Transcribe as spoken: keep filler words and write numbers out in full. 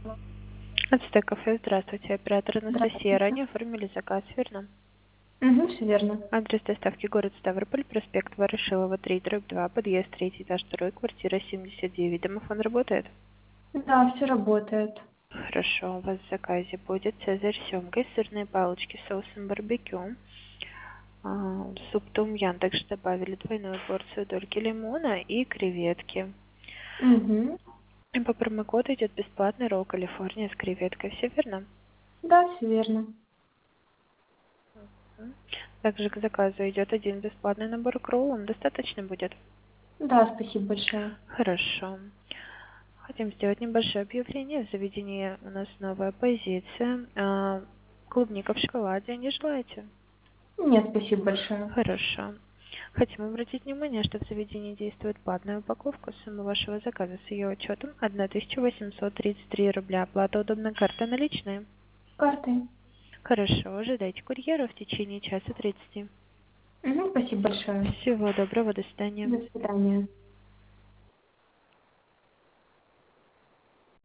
Ацтек кафе, здравствуйте, оператор Анастасия. Здравствуйте. Ранее оформили заказ, верно? Угу, все верно. Адрес доставки город Ставрополь, проспект Ворошилова, три, дробь два, подъезд третий, этаж второй, квартира семьдесят девять. Домофон работает? Да, все работает. Хорошо, у вас в заказе будет цезарь с семгой, сырные палочки с соусом барбекю, а, суп том-ям, также добавили двойную порцию дольки лимона и креветки. Угу. И по промокоду идет бесплатный ролл Калифорния с креветкой, все верно? Да, все верно. М. Также к заказу идет один бесплатный набор к роллам, достаточно будет? Да, спасибо большое. Хорошо. Хотим сделать небольшое объявление. В заведении у нас новая позиция. А, клубника в шоколаде не желаете? Нет, спасибо большое. Хорошо. Хотим обратить внимание, что в заведении действует платная упаковка. Сумма вашего заказа с ее учетом тысяча восемьсот тридцать три рубля. Оплата удобной карты наличные. Картой. Хорошо. Ожидайте курьера в течение часа тридцати. Угу, спасибо большое. Всего доброго. До свидания. До свидания.